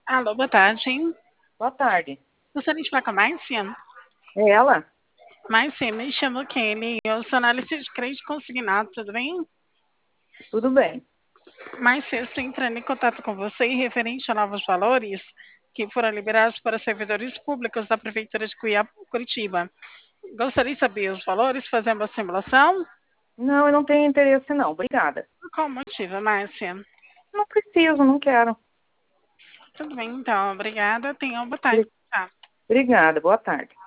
Alô, boa tarde. Boa tarde. Gostaria de falar com a Márcia? É ela? Márcia, me chamo Kelly. Eu sou analista de crédito consignado, tudo bem? Tudo bem. Márcia, eu estou entrando em contato com você referente a novos valores que foram liberados para servidores públicos da Prefeitura de Curitiba. Gostaria de saber os valores, fazer uma simulação? Não, eu não tenho interesse não. Obrigada. Por qual motivo, Márcia? Não preciso, não quero. Tudo bem, então. Obrigada. Tenha uma boa tarde. Obrigada. Boa tarde.